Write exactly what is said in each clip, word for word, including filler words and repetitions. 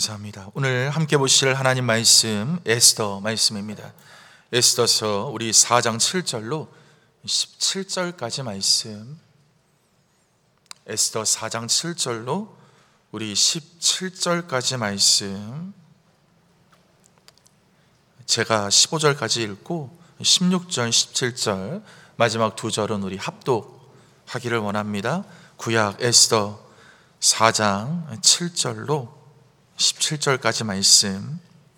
감사합니다. 오늘 함께 보실 하나님 말씀 에스더 말씀입니다. 에스더서 우리 사 장 칠 절로 십칠 절까지 말씀, 에스더 사 장 칠 절로 우리 십칠 절까지 말씀, 제가 십오 절까지 읽고 십육 절, 십칠 절 마지막 두 절은 우리 합독하기를 원합니다. 구약 에스더 사 장 칠 절로 십칠 절까지 말씀,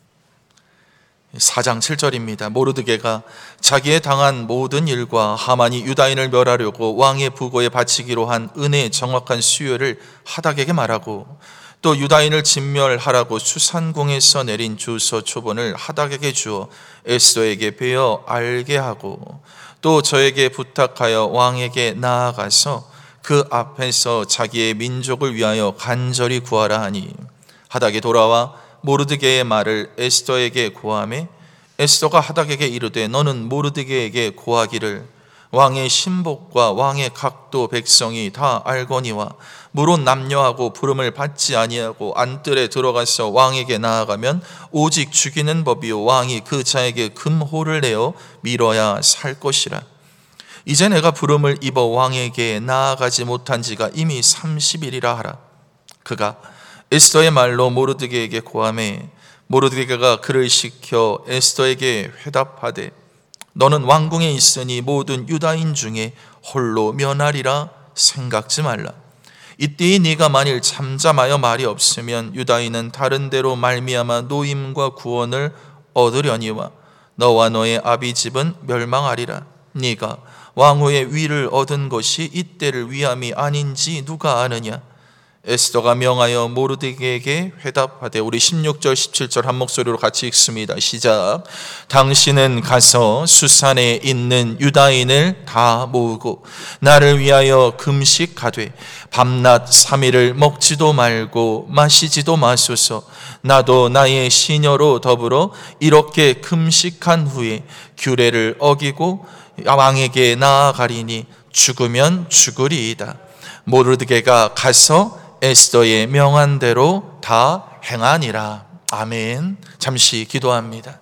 사 장 칠 절입니다. 모르드게가 자기의 당한 모든 일과 하만이 유다인을 멸하려고 왕의 부고에 바치기로 한 은혜의 정확한 수요를 하닥에게 말하고, 또 유다인을 진멸하라고 수산궁에서 내린 주서 초본을 하닥에게 주어 에스더에게 베어 알게 하고, 또 저에게 부탁하여 왕에게 나아가서 그 앞에서 자기의 민족을 위하여 간절히 구하라 하니, 하닥이 돌아와 모르드게의 말을 에스더에게 고하매, 에스더가 하닥에게 이르되 너는 모르드게에게 고하기를 왕의 신복과 왕의 각도 백성이 다 알거니와 물론 남녀하고 부름을 받지 아니하고 안뜰에 들어가서 왕에게 나아가면 오직 죽이는 법이요 왕이 그 자에게 금호를 내어 밀어야 살 것이라. 이제 내가 부름을 입어 왕에게 나아가지 못한 지가 이미 삼십 일이라 하라. 그가 에스더의 말로 모르드게에게 고하매, 모르드게가 그를 시켜 에스더에게 회답하되 너는 왕궁에 있으니 모든 유다인 중에 홀로 면하리라 생각지 말라. 이때에 네가 만일 잠잠하여 말이 없으면 유다인은 다른 데로 말미암아 노임과 구원을 얻으려니와 너와 너의 아비 집은 멸망하리라. 네가 왕후의 위를 얻은 것이 이때를 위함이 아닌지 누가 아느냐. 에스더가 명하여 모르드게에게 회답하되, 우리 십육 절 십칠 절 한 목소리로 같이 읽습니다. 시작. 당신은 가서 수산에 있는 유다인을 다 모으고 나를 위하여 금식하되 밤낮 삼 일을 먹지도 말고 마시지도 마소서. 나도 나의 시녀로 더불어 이렇게 금식한 후에 규례를 어기고 왕에게 나아가리니 죽으면 죽으리이다. 모르드게가 가서 에스더의 명한 대로 다 행하니라. 아멘. 잠시 기도합니다.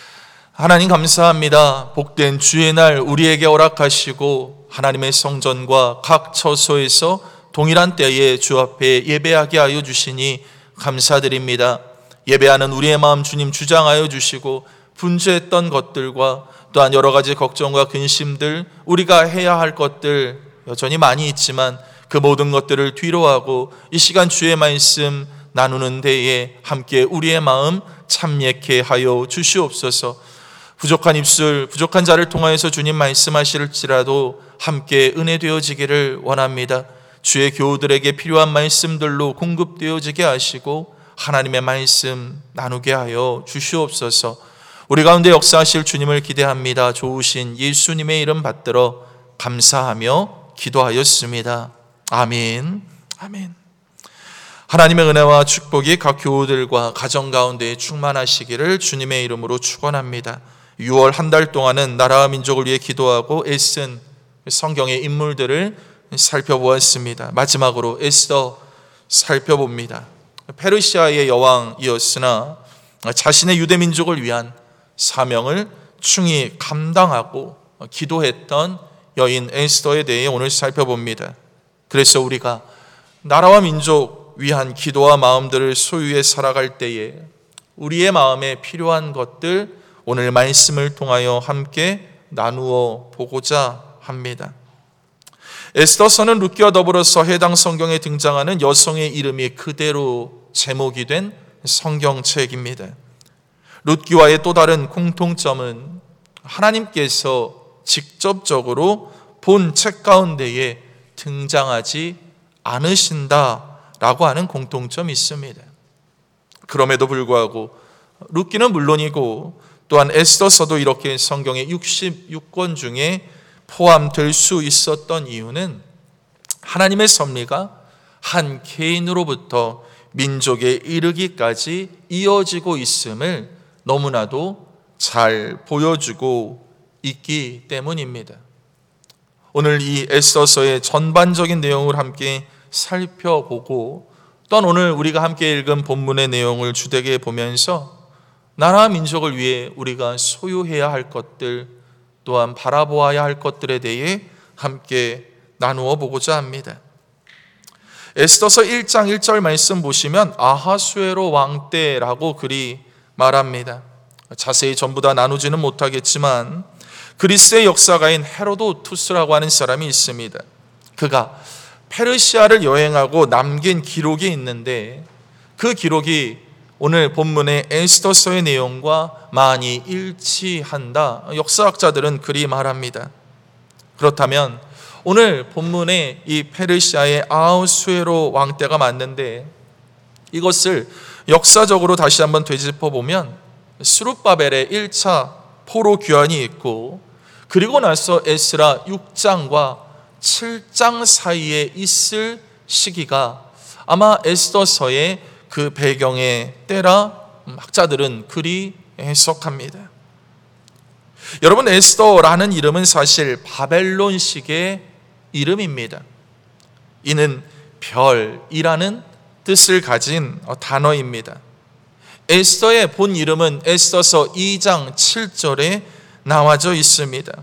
하나님 감사합니다. 복된 주의 날 우리에게 허락하시고 하나님의 성전과 각 처소에서 동일한 때에 주 앞에 예배하게 하여 주시니 감사드립니다. 예배하는 우리의 마음 주님 주장하여 주시고, 분주했던 것들과 또한 여러 가지 걱정과 근심들, 우리가 해야 할 것들 여전히 많이 있지만 그 모든 것들을 뒤로하고 이 시간 주의 말씀 나누는 데에 함께 우리의 마음 참예케 하여 주시옵소서. 부족한 입술, 부족한 자를 통하여서 주님 말씀하실지라도 함께 은혜 되어지기를 원합니다. 주의 교우들에게 필요한 말씀들로 공급되어지게 하시고 하나님의 말씀 나누게 하여 주시옵소서. 우리 가운데 역사하실 주님을 기대합니다. 좋으신 예수님의 이름 받들어 감사하며 기도하였습니다. 아멘. 아멘. 하나님의 은혜와 축복이 각 교우들과 가정 가운데 충만하시기를 주님의 이름으로 축원합니다. 유월 한 달 동안은 나라와 민족을 위해 기도하고 애쓴 성경의 인물들을 살펴보았습니다. 마지막으로 에스더 살펴봅니다. 페르시아의 여왕이었으나 자신의 유대 민족을 위한 사명을 충히 감당하고 기도했던 여인 에스더에 대해 오늘 살펴봅니다. 그래서 우리가 나라와 민족 위한 기도와 마음들을 소유해 살아갈 때에 우리의 마음에 필요한 것들 오늘 말씀을 통하여 함께 나누어 보고자 합니다. 에스더서는 룻기와 더불어서 해당 성경에 등장하는 여성의 이름이 그대로 제목이 된 성경책입니다. 룻기와의 또 다른 공통점은 하나님께서 직접적으로 본 책 가운데에 등장하지 않으신다라고 하는 공통점이 있습니다. 그럼에도 불구하고 룻기는 물론이고 또한 에스더서도 이렇게 성경의 육십육 권 중에 포함될 수 있었던 이유는 하나님의 섭리가 한 개인으로부터 민족에 이르기까지 이어지고 있음을 너무나도 잘 보여주고 있기 때문입니다. 오늘 이 에스더서의 전반적인 내용을 함께 살펴보고 또한 오늘 우리가 함께 읽은 본문의 내용을 주되게 보면서 나라 민족을 위해 우리가 소유해야 할 것들, 또한 바라보아야 할 것들에 대해 함께 나누어 보고자 합니다. 에스더서 일 장 일 절 말씀 보시면 아하수에로 왕 때라고 글이 말합니다. 자세히 전부 다 나누지는 못하겠지만 그리스의 역사가인 헤로도투스라고 하는 사람이 있습니다. 그가 페르시아를 여행하고 남긴 기록이 있는데 그 기록이 오늘 본문의 에스더서의 내용과 많이 일치한다. 역사학자들은 그리 말합니다. 그렇다면 오늘 본문의 이 페르시아의 아하수에로 왕 때가 맞는데 이것을 역사적으로 다시 한번 되짚어 보면 스룹바벨의 일 차 포로 귀환이 있고 그리고 나서 에스라 육 장과 칠 장 사이에 있을 시기가 아마 에스더서의 그 배경의 때라 학자들은 그리 해석합니다. 여러분, 에스더라는 이름은 사실 바벨론식의 이름입니다. 이는 별이라는 뜻을 가진 단어입니다. 에스더의 본 이름은 에스더서 이 장 칠 절에 나와져 있습니다.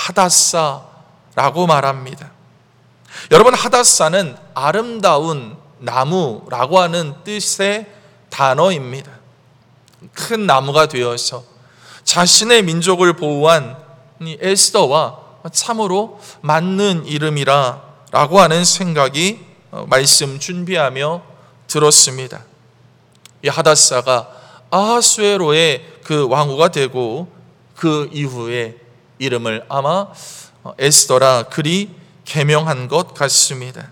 하다사라고 말합니다. 여러분, 하다사는 아름다운 나무라고 하는 뜻의 단어입니다. 큰 나무가 되어서 자신의 민족을 보호한 에스더와 참으로 맞는 이름이라고 하는 생각이 말씀 준비하며 들었습니다. 이 하다사가 아하수에로의 그 왕후가 되고 그 이후에 이름을 아마 에스더라 그리 개명한 것 같습니다.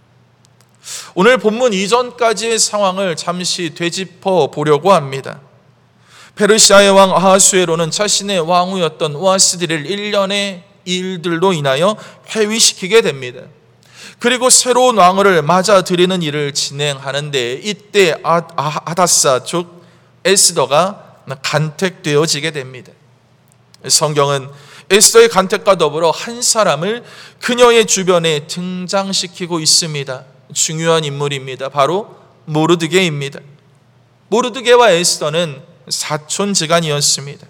오늘 본문 이전까지의 상황을 잠시 되짚어 보려고 합니다. 페르시아의 왕 아하수에로는 자신의 왕후였던 와스디를 일련의 일들로 인하여 회위시키게 됩니다. 그리고 새로운 왕을 맞아들이는 일을 진행하는데 이때 하다사 즉 에스더가 간택되어지게 됩니다. 성경은 에스더의 간택과 더불어 한 사람을 그녀의 주변에 등장시키고 있습니다. 중요한 인물입니다. 바로 모르드게입니다. 모르드게와 에스더는 사촌지간이었습니다.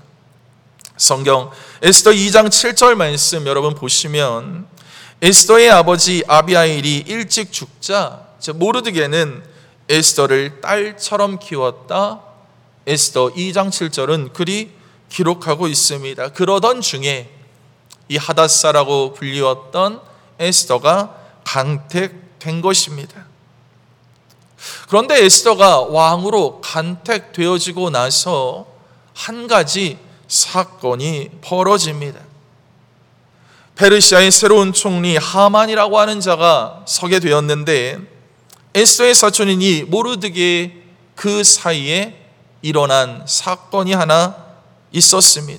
성경 에스더 이 장 칠 절 말씀 여러분 보시면 에스더의 아버지 아비하일이 일찍 죽자 모르드게는 에스더를 딸처럼 키웠다. 에스더 이 장 칠 절은 그리 기록하고 있습니다. 그러던 중에 이 하다사라고 불리웠던 에스더가 간택된 것입니다. 그런데 에스더가 왕으로 간택되어지고 나서 한 가지 사건이 벌어집니다. 페르시아의 새로운 총리 하만이라고 하는 자가 서게 되었는데 에스더의 사촌인 이 모르드게의 그 사이에 일어난 사건이 하나 있었습니다.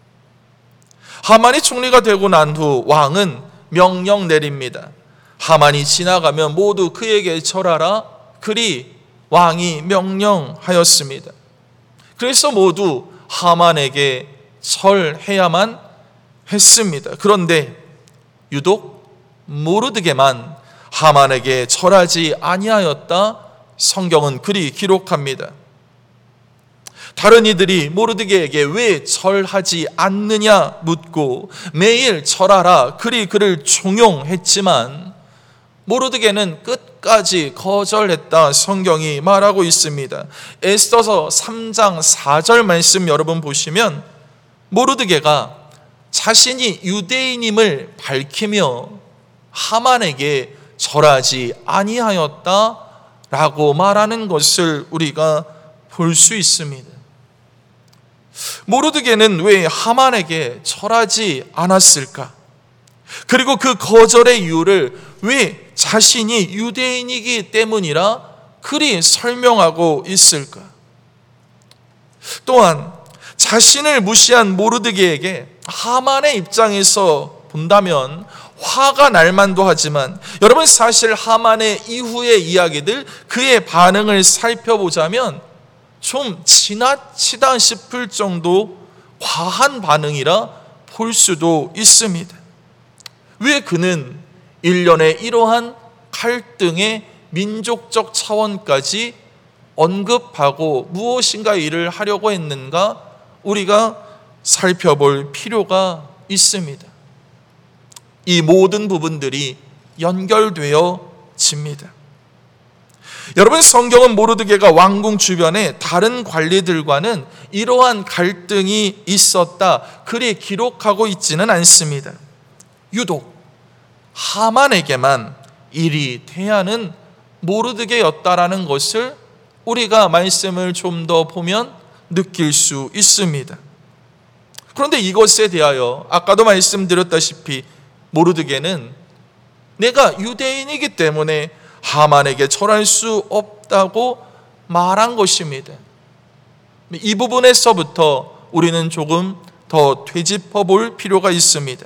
하만이 총리가 되고 난 후 왕은 명령 내립니다. 하만이 지나가면 모두 그에게 절하라. 그리 왕이 명령하였습니다. 그래서 모두 하만에게 절해야만 했습니다. 그런데 유독 모르드게만 하만에게 절하지 아니하였다. 성경은 그리 기록합니다. 다른 이들이 모르드게에게 왜 절하지 않느냐 묻고 매일 절하라 그리 그를 종용했지만 모르드게는 끝까지 거절했다. 성경이 말하고 있습니다. 에스더서 삼 장 사 절 말씀 여러분 보시면 모르드게가 자신이 유대인임을 밝히며 하만에게 절하지 아니하였다라고 말하는 것을 우리가 볼 수 있습니다. 모르드게는 왜 하만에게 절하지 않았을까? 그리고 그 거절의 이유를 왜 자신이 유대인이기 때문이라 그리 설명하고 있을까? 또한 자신을 무시한 모르드게에게 하만의 입장에서 본다면 화가 날 만도 하지만 여러분 사실 하만의 이후의 이야기들 그의 반응을 살펴보자면 좀 지나치다 싶을 정도 과한 반응이라 볼 수도 있습니다. 왜 그는 일련의 이러한 갈등의 민족적 차원까지 언급하고 무엇인가 일을 하려고 했는가 우리가 살펴볼 필요가 있습니다. 이 모든 부분들이 연결되어집니다. 여러분, 성경은 모르드게가 왕궁 주변에 다른 관리들과는 이러한 갈등이 있었다 그리 기록하고 있지는 않습니다. 유독 하만에게만 일이 대하는 모르드게였다라는 것을 우리가 말씀을 좀 더 보면 느낄 수 있습니다. 그런데 이것에 대하여 아까도 말씀드렸다시피 모르드게는 내가 유대인이기 때문에 하만에게 절할 수 없다고 말한 것입니다. 이 부분에서부터 우리는 조금 더 되짚어 볼 필요가 있습니다.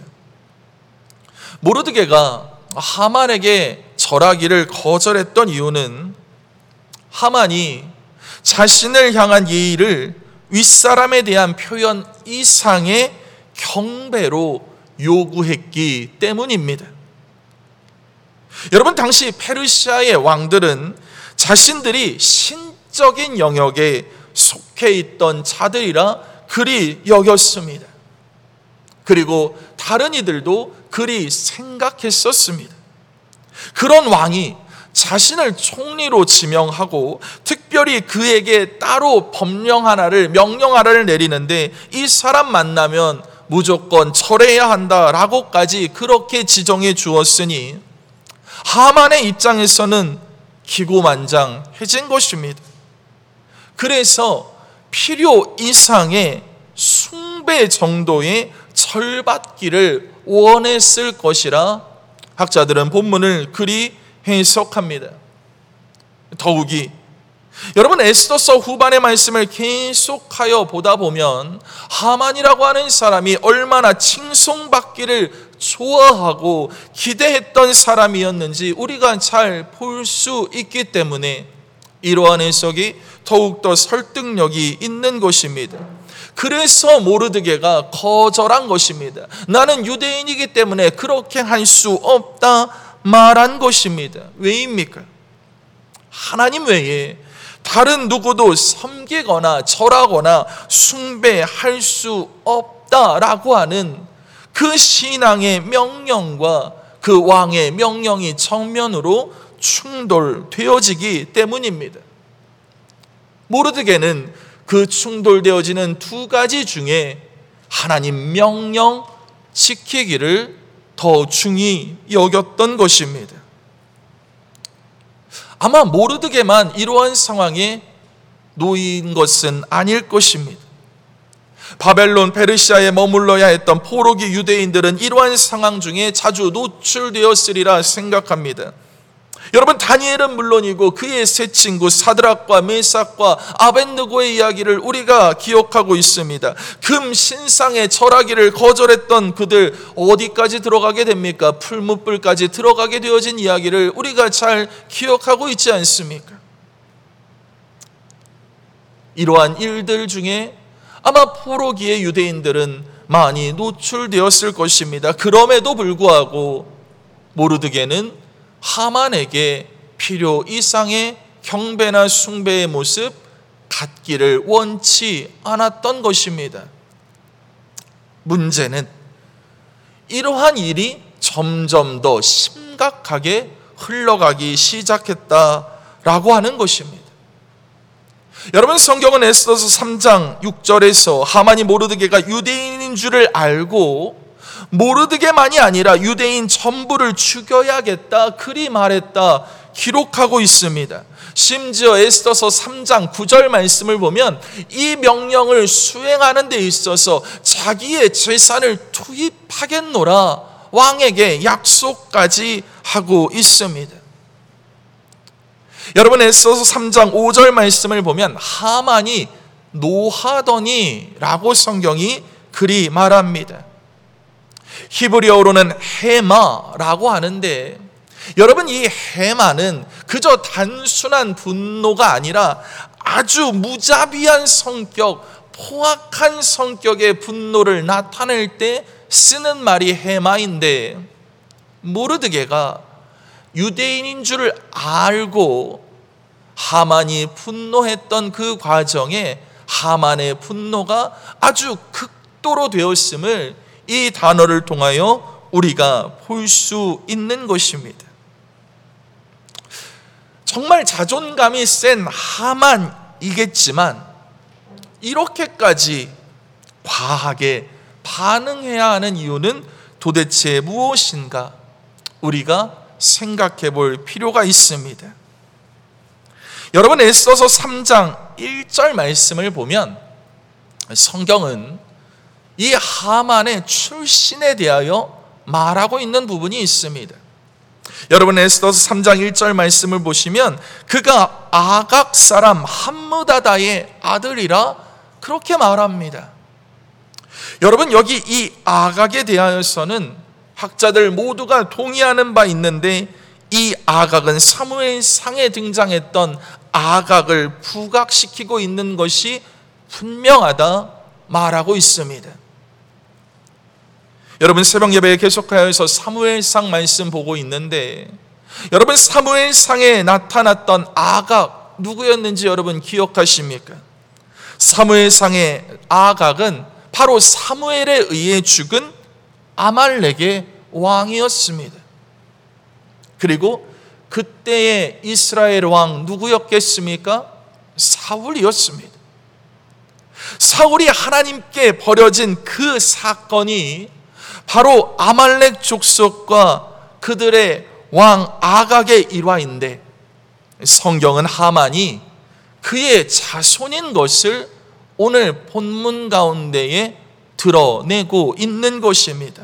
모르드게가 하만에게 절하기를 거절했던 이유는 하만이 자신을 향한 예의를 윗사람에 대한 표현 이상의 경배로 요구했기 때문입니다. 여러분, 당시 페르시아의 왕들은 자신들이 신적인 영역에 속해 있던 자들이라 그리 여겼습니다. 그리고 다른 이들도 그리 생각했었습니다. 그런 왕이 자신을 총리로 지명하고 특별히 그에게 따로 법령 하나를, 명령 하나를 내리는데 이 사람 만나면 무조건 절해야 한다라고까지 그렇게 지정해 주었으니 하만의 입장에서는 기고만장해진 것입니다. 그래서 필요 이상의 숭배 정도의 절받기를 원했을 것이라 학자들은 본문을 그리 해석합니다. 더욱이 여러분, 에스더서 후반의 말씀을 계속하여 보다 보면 하만이라고 하는 사람이 얼마나 칭송받기를 좋아하고 기대했던 사람이었는지 우리가 잘 볼 수 있기 때문에 이러한 해석이 더욱더 설득력이 있는 것입니다. 그래서 모르드게가 거절한 것입니다. 나는 유대인이기 때문에 그렇게 할 수 없다 말한 것입니다. 왜입니까? 하나님 외에 다른 누구도 섬기거나 절하거나 숭배할 수 없다라고 하는 그 신앙의 명령과 그 왕의 명령이 정면으로 충돌되어지기 때문입니다. 모르드게는 그 충돌되어지는 두 가지 중에 하나님 명령 지키기를 더 중히 여겼던 것입니다. 아마 모르드게만 이러한 상황에 놓인 것은 아닐 것입니다. 바벨론, 페르시아에 머물러야 했던 포로기 유대인들은 이러한 상황 중에 자주 노출되었으리라 생각합니다. 여러분, 다니엘은 물론이고 그의 세 친구 사드락과 메삭과 아벳느고의 이야기를 우리가 기억하고 있습니다. 금 신상에 절하기를 거절했던 그들 어디까지 들어가게 됩니까? 풀무불까지 들어가게 되어진 이야기를 우리가 잘 기억하고 있지 않습니까? 이러한 일들 중에 아마 포로기의 유대인들은 많이 노출되었을 것입니다. 그럼에도 불구하고 모르드게는 하만에게 필요 이상의 경배나 숭배의 모습 갖기를 원치 않았던 것입니다. 문제는 이러한 일이 점점 더 심각하게 흘러가기 시작했다라고 하는 것입니다. 여러분, 성경은 에스더서 삼 장 육 절에서 하만이 모르드게가 유대인인 줄을 알고 모르드게만이 아니라 유대인 전부를 죽여야겠다 그리 말했다 기록하고 있습니다. 심지어 에스더서 삼 장 구 절 말씀을 보면 이 명령을 수행하는 데 있어서 자기의 재산을 투입하겠노라 왕에게 약속까지 하고 있습니다. 여러분, 에스더서 삼 장 오 절 말씀을 보면 하만이 노하더니 라고 성경이 그리 말합니다. 히브리어로는 헤마라고 하는데 여러분, 이 헤마는 그저 단순한 분노가 아니라 아주 무자비한 성격, 포악한 성격의 분노를 나타낼 때 쓰는 말이 헤마인데 모르드게가 유대인인 줄 알고 하만이 분노했던 그 과정에 하만의 분노가 아주 극도로 되었음을 이 단어를 통하여 우리가 볼 수 있는 것입니다. 정말 자존감이 센 하만이겠지만 이렇게까지 과하게 반응해야 하는 이유는 도대체 무엇인가? 우리가 생각해 볼 필요가 있습니다. 여러분, 에스더서 삼 장 일 절 말씀을 보면 성경은 이 하만의 출신에 대하여 말하고 있는 부분이 있습니다. 여러분, 에스더서 삼 장 일 절 말씀을 보시면 그가 아각 사람 함므다다의 아들이라 그렇게 말합니다. 여러분, 여기 이 아각에 대하여서는 학자들 모두가 동의하는 바 있는데 이 아각은 사무엘상에 등장했던 아각을 부각시키고 있는 것이 분명하다 말하고 있습니다. 여러분, 새벽 예배에 계속하여서 사무엘상 말씀 보고 있는데 여러분, 사무엘상에 나타났던 아각 누구였는지 여러분 기억하십니까? 사무엘상의 아각은 바로 사무엘에 의해 죽은 아말렉의 왕이었습니다. 그리고 그때의 이스라엘 왕 누구였겠습니까? 사울이었습니다. 사울이 하나님께 버려진 그 사건이 바로 아말렉 족속과 그들의 왕 아각의 일화인데 성경은 하만이 그의 자손인 것을 오늘 본문 가운데에 드러내고 있는 것입니다.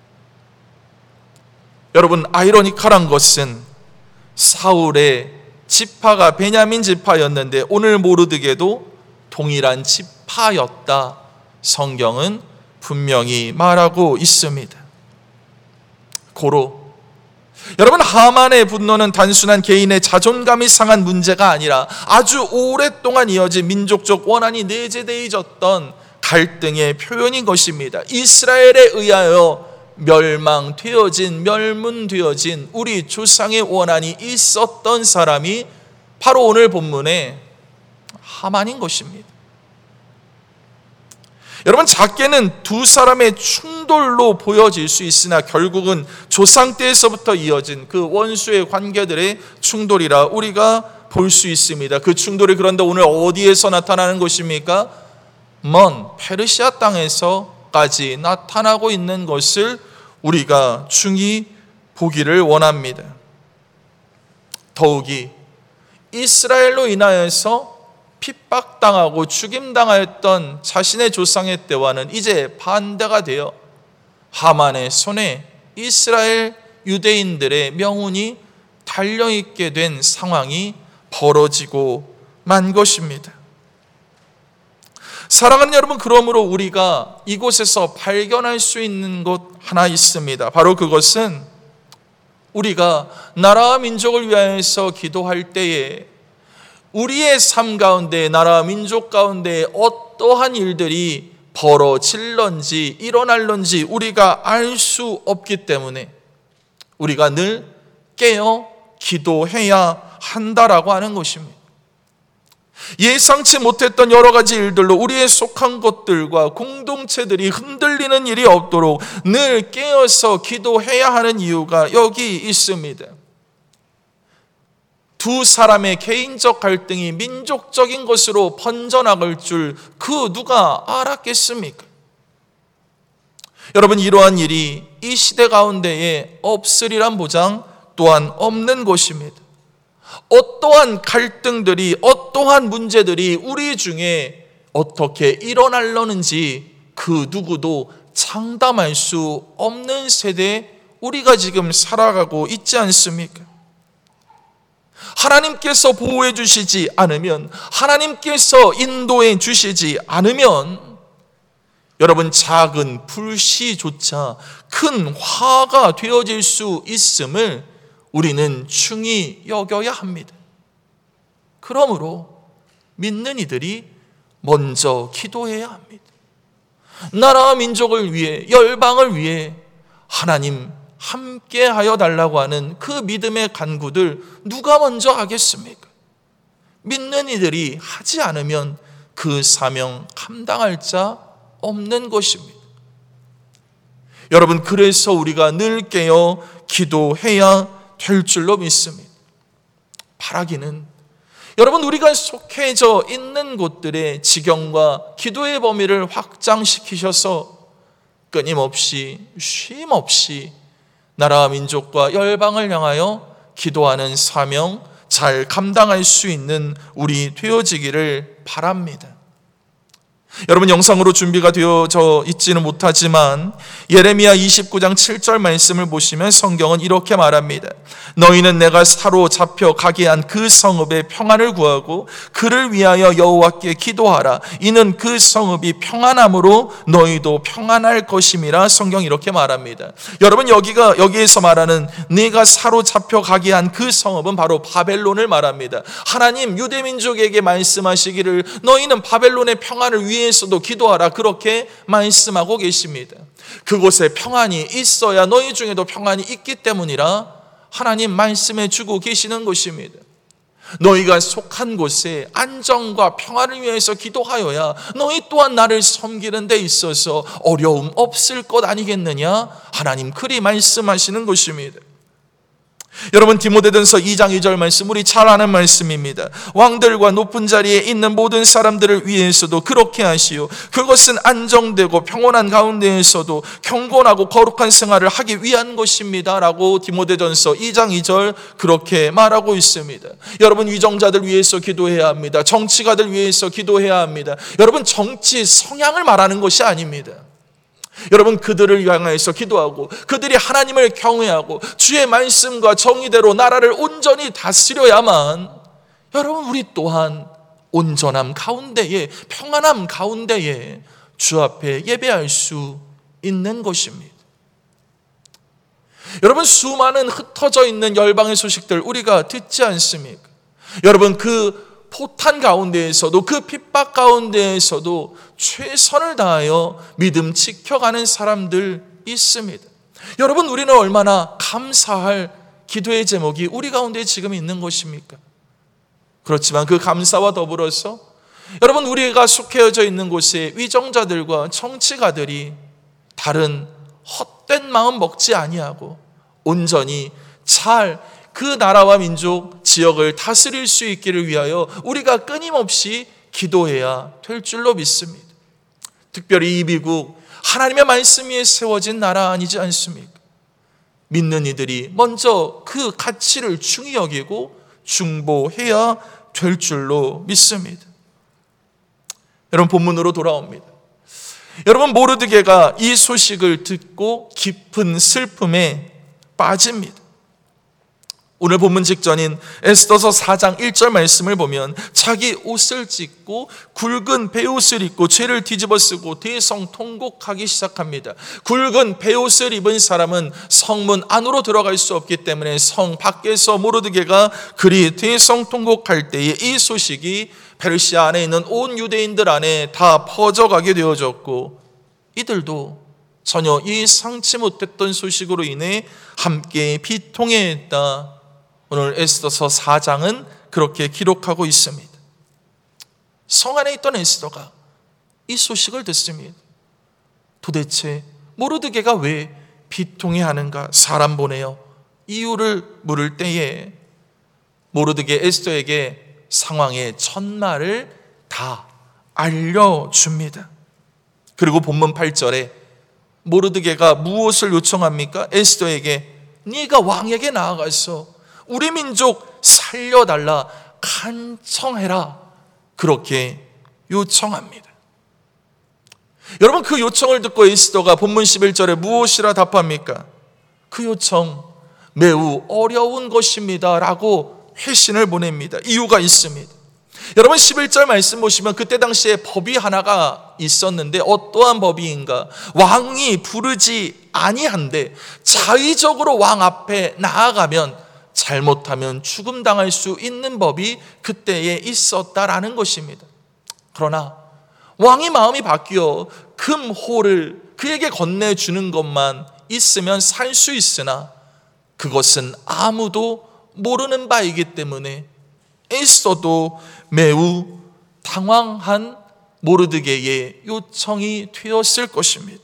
여러분, 아이러니컬한 것은 사울의 지파가 베냐민 지파였는데 오늘 모르드게도 동일한 지파였다. 성경은 분명히 말하고 있습니다. 고로 여러분, 하만의 분노는 단순한 개인의 자존감이 상한 문제가 아니라 아주 오랫동안 이어진 민족적 원한이 내재되어졌던 갈등의 표현인 것입니다. 이스라엘에 의하여 멸망되어진, 멸문되어진 우리 조상의 원한이 있었던 사람이 바로 오늘 본문의 하만인 것입니다. 여러분, 작게는 두 사람의 충돌로 보여질 수 있으나 결국은 조상 때에서부터 이어진 그 원수의 관계들의 충돌이라 우리가 볼 수 있습니다. 그 충돌이 그런데 오늘 어디에서 나타나는 것입니까? 먼 페르시아 땅에서까지 나타나고 있는 것을 우리가 충히 보기를 원합니다. 더욱이 이스라엘로 인하여서 핍박당하고 죽임당하였던 자신의 조상의 때와는 이제 반대가 되어 하만의 손에 이스라엘 유대인들의 명운이 달려있게 된 상황이 벌어지고 만 것입니다. 사랑하는 여러분, 그러므로 우리가 이곳에서 발견할 수 있는 것 하나 있습니다. 바로 그것은 우리가 나라와 민족을 위하여서 기도할 때에 우리의 삶 가운데, 나라 민족 가운데 어떠한 일들이 벌어질런지 일어날런지 우리가 알 수 없기 때문에 우리가 늘 깨어 기도해야 한다라고 하는 것입니다. 예상치 못했던 여러 가지 일들로 우리의 속한 것들과 공동체들이 흔들리는 일이 없도록 늘 깨어서 기도해야 하는 이유가 여기 있습니다. 두 사람의 개인적 갈등이 민족적인 것으로 번져나갈 줄 그 누가 알았겠습니까? 여러분, 이러한 일이 이 시대 가운데에 없으리란 보장 또한 없는 것입니다. 어떠한 갈등들이, 어떠한 문제들이 우리 중에 어떻게 일어날려는지 그 누구도 장담할 수 없는 세대에 우리가 지금 살아가고 있지 않습니까? 하나님께서 보호해 주시지 않으면, 하나님께서 인도해 주시지 않으면 여러분, 작은 불씨조차 큰 화가 되어질 수 있음을 우리는 충히 여겨야 합니다. 그러므로 믿는 이들이 먼저 기도해야 합니다. 나라와 민족을 위해, 열방을 위해 하나님 함께 하여 달라고 하는 그 믿음의 간구들 누가 먼저 하겠습니까? 믿는 이들이 하지 않으면 그 사명 감당할 자 없는 것입니다. 여러분, 그래서 우리가 늘 깨어 기도해야 될 줄로 믿습니다. 바라기는 여러분, 우리가 속해져 있는 곳들의 지경과 기도의 범위를 확장시키셔서 끊임없이 쉼없이 나라와 민족과 열방을 향하여 기도하는 사명 잘 감당할 수 있는 우리 되어지기를 바랍니다. 여러분, 영상으로 준비가 되어져 있지는 못하지만 예레미야 이십구 장 칠 절 말씀을 보시면 성경은 이렇게 말합니다. 너희는 내가 사로잡혀 가게 한 그 성읍의 평안을 구하고 그를 위하여 여호와께 기도하라. 이는 그 성읍이 평안함으로 너희도 평안할 것임이라. 성경 이렇게 말합니다. 여러분, 여기가 여기에서 말하는 네가 사로잡혀 가게 한 그 성읍은 바로 바벨론을 말합니다. 하나님 유대민족에게 말씀하시기를 너희는 바벨론의 평안을 위해서도 기도하라, 그렇게 말씀하고 계십니다. 그곳에 평안이 있어야 너희 중에도 평안이 있기 때문이라 하나님 말씀해 주고 계시는 것입니다. 너희가 속한 곳에 안정과 평안을 위해서 기도하여야 너희 또한 나를 섬기는 데 있어서 어려움 없을 것 아니겠느냐? 하나님 그리 말씀하시는 것입니다. 여러분, 디모데전서 이 장 이 절 말씀 우리 잘 아는 말씀입니다. 왕들과 높은 자리에 있는 모든 사람들을 위해서도 그렇게 하시오. 그것은 안정되고 평온한 가운데에서도 경건하고 거룩한 생활을 하기 위한 것입니다 라고 디모데전서 이 장 이 절 그렇게 말하고 있습니다. 여러분, 위정자들 위해서 기도해야 합니다. 정치가들 위해서 기도해야 합니다. 여러분, 정치 성향을 말하는 것이 아닙니다. 여러분, 그들을 향해서 기도하고 그들이 하나님을 경외하고 주의 말씀과 정의대로 나라를 온전히 다스려야만 여러분, 우리 또한 온전함 가운데에, 평안함 가운데에 주 앞에 예배할 수 있는 것입니다. 여러분, 수많은 흩어져 있는 열방의 소식들 우리가 듣지 않습니까? 여러분, 그 포탄 가운데에서도, 그 핍박 가운데에서도 최선을 다하여 믿음 지켜가는 사람들 있습니다. 여러분, 우리는 얼마나 감사할 기도의 제목이 우리 가운데 지금 있는 것입니까? 그렇지만 그 감사와 더불어서 여러분, 우리가 속해져 있는 곳에 위정자들과 정치가들이 다른 헛된 마음 먹지 아니하고 온전히 잘 그 나라와 민족, 지역을 다스릴 수 있기를 위하여 우리가 끊임없이 기도해야 될 줄로 믿습니다. 특별히 이 미국, 하나님의 말씀 위에 세워진 나라 아니지 않습니까? 믿는 이들이 먼저 그 가치를 중히 여기고 중보해야 될 줄로 믿습니다. 여러분, 본문으로 돌아옵니다. 여러분, 모르드게가 이 소식을 듣고 깊은 슬픔에 빠집니다. 오늘 본문 직전인 에스더서 사 장 일 절 말씀을 보면 자기 옷을 찢고 굵은 베옷을 입고 죄를 뒤집어 쓰고 대성통곡하기 시작합니다. 굵은 베옷을 입은 사람은 성문 안으로 들어갈 수 없기 때문에 성 밖에서 모르드게가 그리 대성통곡할 때에 이 소식이 페르시아 안에 있는 온 유대인들 안에 다 퍼져가게 되어졌고 이들도 전혀 예상치 못했던 소식으로 인해 함께 비통해했다. 오늘 에스더서 사 장은 그렇게 기록하고 있습니다. 성 안에 있던 에스더가 이 소식을 듣습니다. 도대체 모르드게가 왜 비통해하는가? 사람 보내어 이유를 물을 때에 모르드게 에스더에게 상황의 전말을 다 알려줍니다. 그리고 본문 팔 절에 모르드게가 무엇을 요청합니까? 에스더에게 네가 왕에게 나아가서 우리 민족 살려달라 간청해라, 그렇게 요청합니다. 여러분, 그 요청을 듣고 에스더가 본문 십일 절에 무엇이라 답합니까? 그 요청 매우 어려운 것입니다 라고 회신을 보냅니다. 이유가 있습니다. 여러분, 십일 절 말씀 보시면 그때 당시에 법이 하나가 있었는데 어떠한 법인가? 왕이 부르지 아니한데 자의적으로 왕 앞에 나아가면 잘못하면 죽음당할 수 있는 법이 그때에 있었다라는 것입니다. 그러나 왕이 마음이 바뀌어 금호를 그에게 건네주는 것만 있으면 살 수 있으나 그것은 아무도 모르는 바이기 때문에 에스더도 매우 당황한 모르드게의 요청이 되었을 것입니다.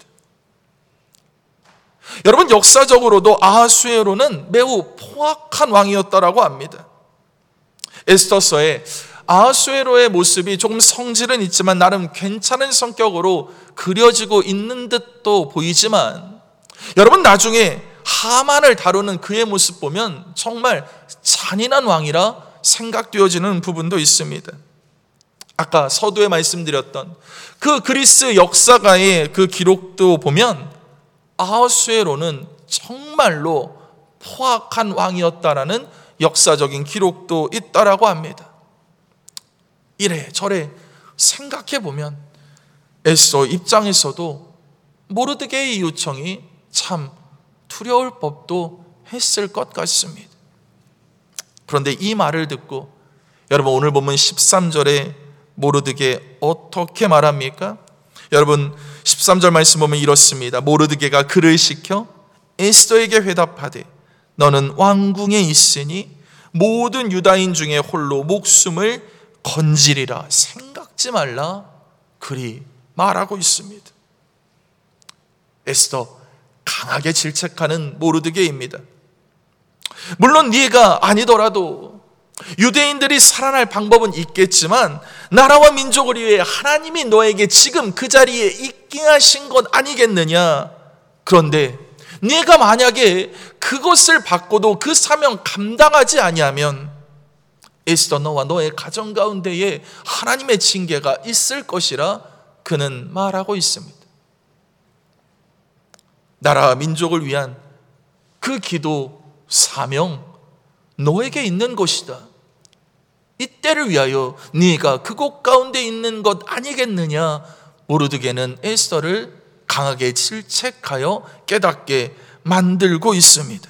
여러분, 역사적으로도 아하수에로는 매우 포악한 왕이었다라고 합니다. 에스더서에 아하수에로의 모습이 조금 성질은 있지만 나름 괜찮은 성격으로 그려지고 있는 듯도 보이지만, 여러분, 나중에 하만을 다루는 그의 모습 보면 정말 잔인한 왕이라 생각되어지는 부분도 있습니다. 아까 서두에 말씀드렸던 그 그리스 역사가의 그 기록도 보면 아하수에로는 정말로 포악한 왕이었다라는 역사적인 기록도 있다라고 합니다. 이래저래 생각해 보면 에스더 입장에서도 모르드게의 요청이 참 두려울 법도 했을 것 같습니다. 그런데 이 말을 듣고 여러분, 오늘 보면 십삼 절에 모르드게 어떻게 말합니까? 여러분, 십삼 절 말씀 보면 이렇습니다. 모르드게가 그를 시켜 에스더에게 회답하되 너는 왕궁에 있으니 모든 유다인 중에 홀로 목숨을 건지리라. 생각지 말라. 그리 말하고 있습니다. 에스더 강하게 질책하는 모르드게입니다. 물론 네가 아니더라도 유대인들이 살아날 방법은 있겠지만 나라와 민족을 위해 하나님이 너에게 지금 그 자리에 있게 하신 것 아니겠느냐. 그런데 네가 만약에 그것을 받고도 그 사명 감당하지 아니하면 에스더 너와 너의 가정 가운데에 하나님의 징계가 있을 것이라 그는 말하고 있습니다. 나라와 민족을 위한 그 기도 사명 너에게 있는 것이다. 이때를 위하여 네가 그곳 가운데 있는 것 아니겠느냐. 모르드게는 에스더를 강하게 질책하여 깨닫게 만들고 있습니다.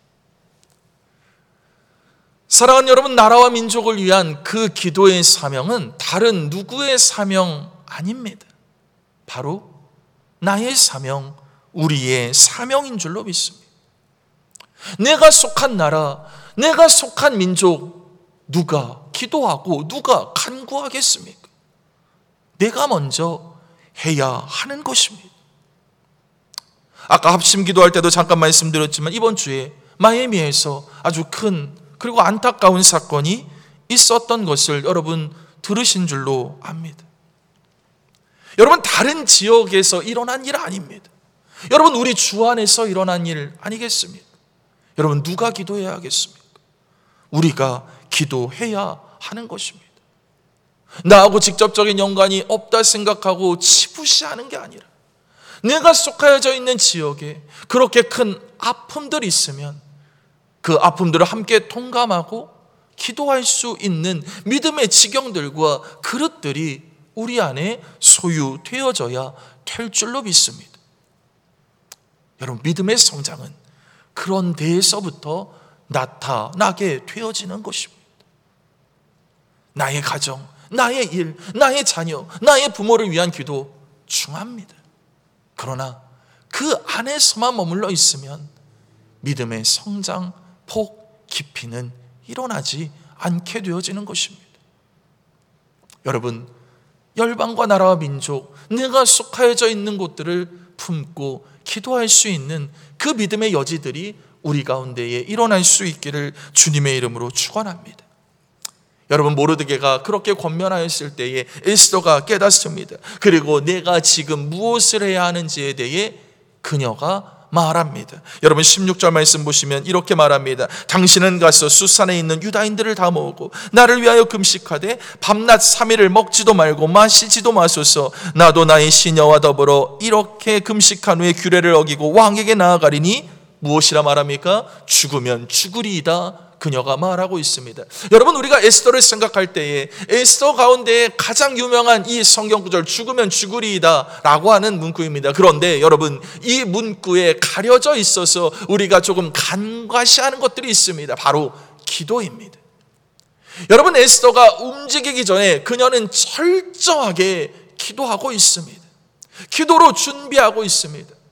사랑하는 여러분, 나라와 민족을 위한 그 기도의 사명은 다른 누구의 사명 아닙니다. 바로 나의 사명, 우리의 사명인 줄로 믿습니다. 내가 속한 나라, 내가 속한 민족, 누가 기도하고 누가 간구하겠습니까? 내가 먼저 해야 하는 것입니다. 아까 합심 기도할 때도 잠깐 말씀드렸지만 이번 주에 마이애미에서 아주 큰 그리고 안타까운 사건이 있었던 것을 여러분 들으신 줄로 압니다. 여러분, 다른 지역에서 일어난 일 아닙니다. 여러분, 우리 주 안에서 일어난 일 아니겠습니까? 여러분, 누가 기도해야 하겠습니까? 우리가 기도해야 하는 것입니다. 나하고 직접적인 연관이 없다 생각하고 치부시하는 게 아니라 내가 속하여져 있는 지역에 그렇게 큰 아픔들이 있으면 그 아픔들을 함께 통감하고 기도할 수 있는 믿음의 지경들과 그릇들이 우리 안에 소유되어져야 될 줄로 믿습니다. 여러분, 믿음의 성장은 그런 데에서부터 나타나게 되어지는 것입니다. 나의 가정, 나의 일, 나의 자녀, 나의 부모를 위한 기도 중요합니다. 그러나 그 안에서만 머물러 있으면 믿음의 성장, 폭, 깊이는 일어나지 않게 되어지는 것입니다. 여러분, 열방과 나라와 민족, 내가 속하여져 있는 곳들을 품고 기도할 수 있는 그 믿음의 여지들이 우리 가운데에 일어날 수 있기를 주님의 이름으로 축원합니다. 여러분, 모르드게가 그렇게 권면하였을 때에 에스더가 깨닫습니다. 그리고 내가 지금 무엇을 해야 하는지에 대해 그녀가 말합니다. 여러분, 십육 절 말씀 보시면 이렇게 말합니다. 당신은 가서 수산에 있는 유다인들을 다 모으고 나를 위하여 금식하되 밤낮 삼 일을 먹지도 말고 마시지도 마소서. 나도 나의 시녀와 더불어 이렇게 금식한 후에 규례를 어기고 왕에게 나아가리니 무엇이라 말합니까? 죽으면 죽으리이다. 그녀가 말하고 있습니다. 여러분, 우리가 에스더를 생각할 때에 에스더 가운데 가장 유명한 이 성경 구절, 죽으면 죽으리이다 라고 하는 문구입니다. 그런데 여러분, 이 문구에 가려져 있어서 우리가 조금 간과시하는 것들이 있습니다. 바로 기도입니다. 여러분, 에스더가 움직이기 전에 그녀는 철저하게 기도하고 있습니다. 기도로 준비하고 있습니다.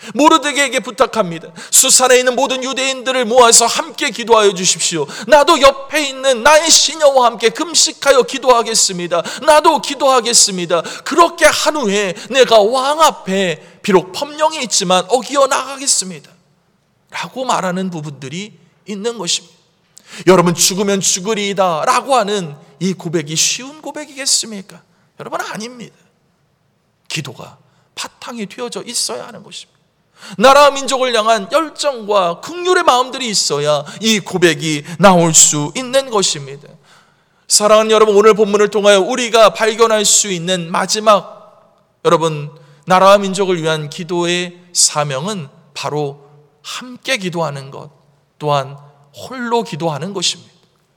모르드게에게 부탁합니다. 수산에 있는 모든 유대인들을 모아서 함께 기도하여 주십시오. 나도 옆에 있는 나의 시녀와 함께 금식하여 기도하겠습니다. 나도 기도하겠습니다. 그렇게 한 후에 내가 왕 앞에 비록 법령이 있지만 어기어 나가겠습니다 라고 말하는 부분들이 있는 것입니다. 여러분, 죽으면 죽으리이다 라고 하는 이 고백이 쉬운 고백이겠습니까? 여러분, 아닙니다. 기도가 바탕이 되어져 있어야 하는 것입니다. 나라와 민족을 향한 열정과 긍휼의 마음들이 있어야 이 고백이 나올 수 있는 것입니다. 사랑하는 여러분, 오늘 본문을 통하여 우리가 발견할 수 있는 마지막 여러분 나라와 민족을 위한 기도의 사명은 바로 함께 기도하는 것, 또한 홀로 기도하는 것입니다.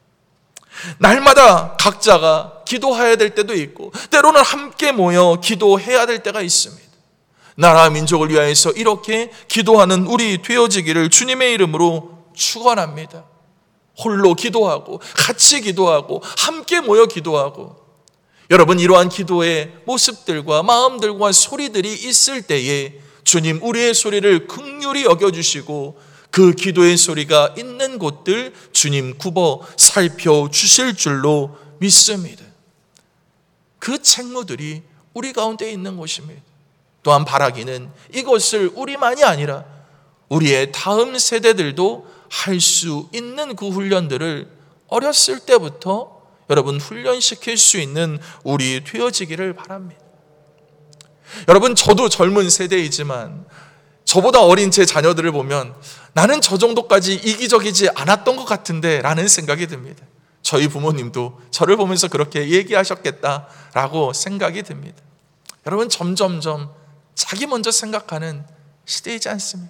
날마다 각자가 기도해야 될 때도 있고 때로는 함께 모여 기도해야 될 때가 있습니다. 나라와 민족을 위하여서 이렇게 기도하는 우리 되어지기를 주님의 이름으로 축원합니다. 홀로 기도하고 같이 기도하고 함께 모여 기도하고, 여러분, 이러한 기도의 모습들과 마음들과 소리들이 있을 때에 주님 우리의 소리를 긍휼히 여겨주시고 그 기도의 소리가 있는 곳들 주님 굽어 살펴주실 줄로 믿습니다. 그 책무들이 우리 가운데 있는 것입니다. 또한 바라기는 이것을 우리만이 아니라 우리의 다음 세대들도 할 수 있는 그 훈련들을 어렸을 때부터 여러분 훈련시킬 수 있는 우리 되어지기를 바랍니다. 여러분, 저도 젊은 세대이지만 저보다 어린 제 자녀들을 보면 나는 저 정도까지 이기적이지 않았던 것 같은데 라는 생각이 듭니다. 저희 부모님도 저를 보면서 그렇게 얘기하셨겠다라고 생각이 듭니다. 여러분, 점점점 자기 먼저 생각하는 시대이지 않습니까?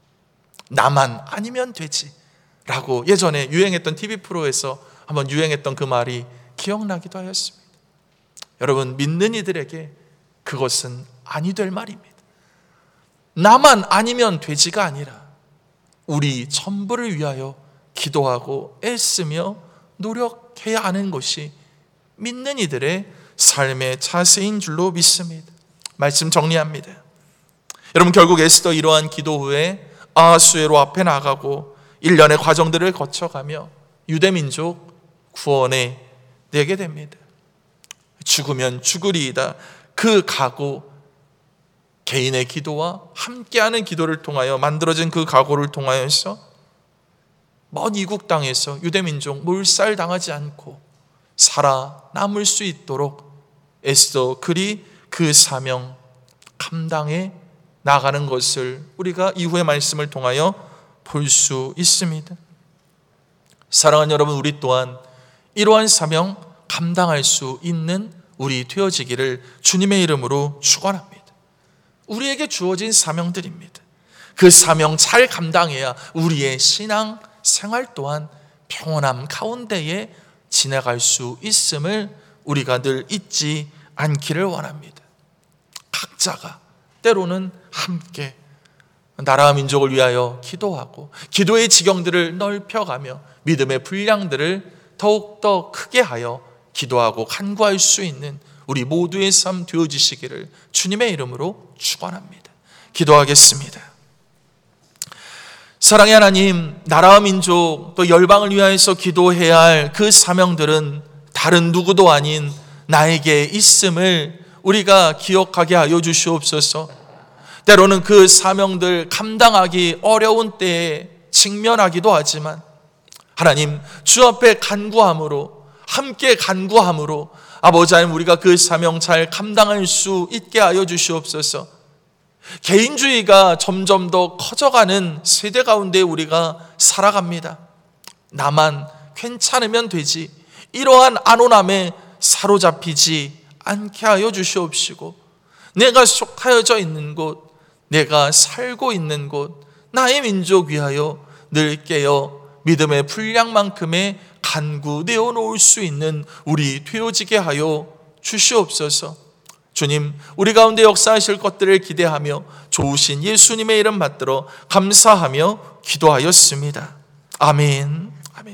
나만 아니면 되지 라고 예전에 유행했던 티비 프로에서 한번 유행했던 그 말이 기억나기도 하였습니다. 여러분, 믿는 이들에게 그것은 아니 될 말입니다. 나만 아니면 되지가 아니라 우리 전부를 위하여 기도하고 애쓰며 노력해야 하는 것이 믿는 이들의 삶의 자세인 줄로 믿습니다. 말씀 정리합니다. 여러분, 결국 에스더 이러한 기도 후에 아하수에로 앞에 나가고 일련의 과정들을 거쳐가며 유대민족 구원에 내게 됩니다. 죽으면 죽으리이다. 그 각오, 개인의 기도와 함께하는 기도를 통하여 만들어진 그 각오를 통하여서 먼 이국 땅에서 유대민족 몰살당하지 않고 살아남을 수 있도록 에스더 글이 그 사명 감당해 나가는 것을 우리가 이후의 말씀을 통하여 볼 수 있습니다. 사랑하는 여러분, 우리 또한 이러한 사명 감당할 수 있는 우리 되어지기를 주님의 이름으로 축원합니다. 우리에게 주어진 사명들입니다. 그 사명 잘 감당해야 우리의 신앙 생활 또한 평온함 가운데에 지나갈 수 있음을 우리가 늘 잊지 않기를 원합니다. 각자가 때로는 함께 나라와 민족을 위하여 기도하고 기도의 지경들을 넓혀가며 믿음의 분량들을 더욱더 크게 하여 기도하고 간구할 수 있는 우리 모두의 삶 되어지시기를 주님의 이름으로 축원합니다. 기도하겠습니다. 사랑의 하나님, 나라와 민족 또 열방을 위하여서 기도해야 할 그 사명들은 다른 누구도 아닌 나에게 있음을 우리가 기억하게 하여 주시옵소서. 때로는 그 사명들 감당하기 어려운 때에 직면하기도 하지만 하나님, 주 앞에 간구함으로 함께 간구함으로 아버지 하나님, 우리가 그 사명 잘 감당할 수 있게 하여 주시옵소서. 개인주의가 점점 더 커져가는 세대 가운데 우리가 살아갑니다. 나만 괜찮으면 되지, 이러한 안온함에 사로잡히지 않게 하여 주시옵시고, 내가 속하여져 있는 곳, 내가 살고 있는 곳, 나의 민족 위하여 늘 깨어 믿음의 분량만큼의 간구 내어놓을 수 있는 우리 되어지게 하여 주시옵소서. 주님, 우리 가운데 역사하실 것들을 기대하며 좋으신 예수님의 이름 받들어 감사하며 기도하였습니다. 아멘.